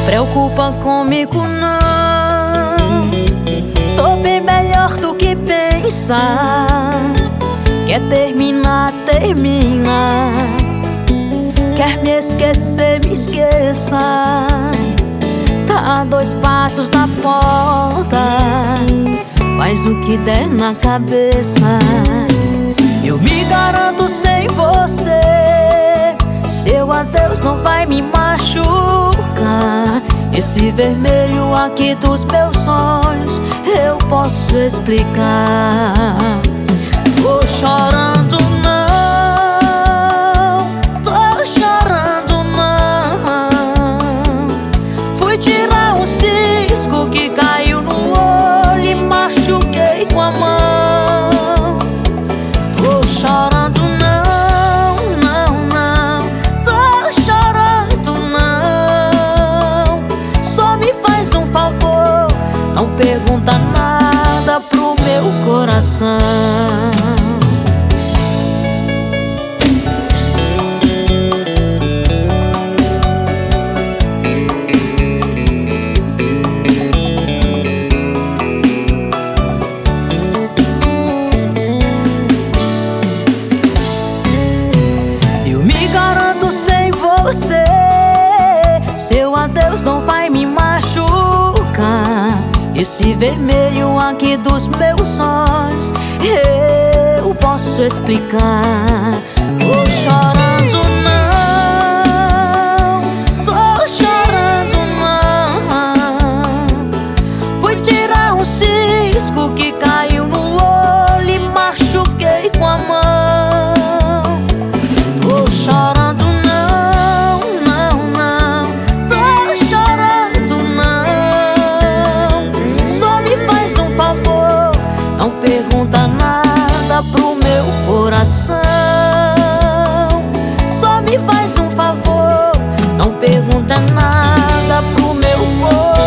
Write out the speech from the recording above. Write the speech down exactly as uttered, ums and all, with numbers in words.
preocupa comigo não. Tô bem melhor do que pensar. Quer terminar, termina. Quer me esquecer, me esqueça. Tá a dois passos da porta, faz o que der na cabeça. Eu me garanto sem você, seu adeus não vai me machucar. Esse vermelho aqui dos meus sonhos eu posso explicar. Tô chorando não, tô chorando não. Fui tirar um cisco que caiu no olho e machuquei com a mão. Tô chorando não, não, não. Tô chorando não. Só me faz um favor, não pergunta nada pro meu coração. Sem você, seu adeus não vai me machucar. Esse vermelho aqui dos meus sonhos eu posso explicar. Tô chorando não, tô chorando não. Fui tirar um cisco que caiu no olho e machuquei com a mão. Tô chorando não pergunta nada pro meu coração. Só me faz um favor, não pergunta nada pro meu coração.